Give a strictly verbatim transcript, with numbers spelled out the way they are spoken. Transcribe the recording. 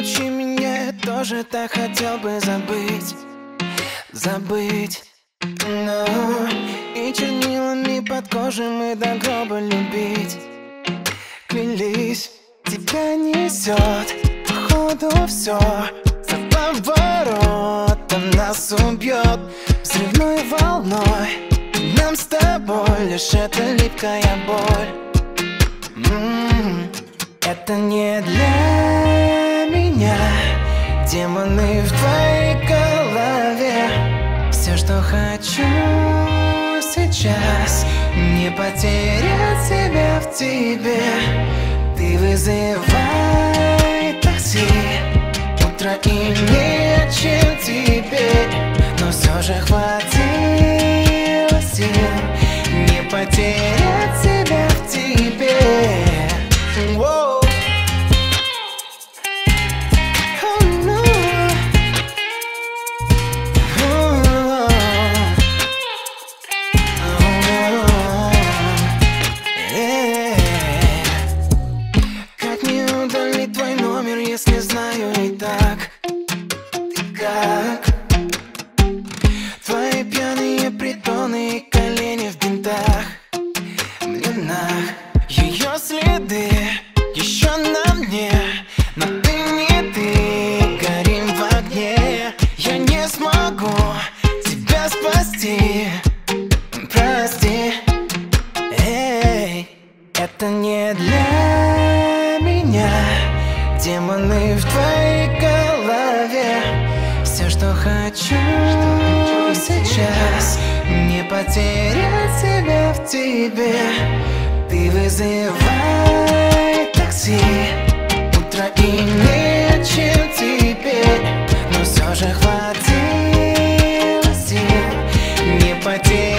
научи меня, я тоже так хотел бы забыть, забыть. Но и чернилами под кожей мы до гроба любить клялись. Тебя несет, походу все за поворотом нас убьет взрывной волной. Нам с тобой лишь эта липкая боль. М-м-м. Это не для меня. Демоны в твоей голове. Все, что хочу сейчас, не потерять себя в тебе. Ты вызывай такси, утро и нечем теперь, но все же хватило сил не потерять себя в тебе. Воу. Если знаю и так, и как твои пьяные притоны и колени в бинтах, мне нах. Ее следы еще на мне, но ты не ты, горим в огне. Я не смогу тебя спасти, прости. Эй, это не для меня. Демоны в твоей голове. Все, что хочу сейчас, не потерять себя в тебе. Ты вызывай такси, утро и нечем теперь, но все же хватило сил не потерять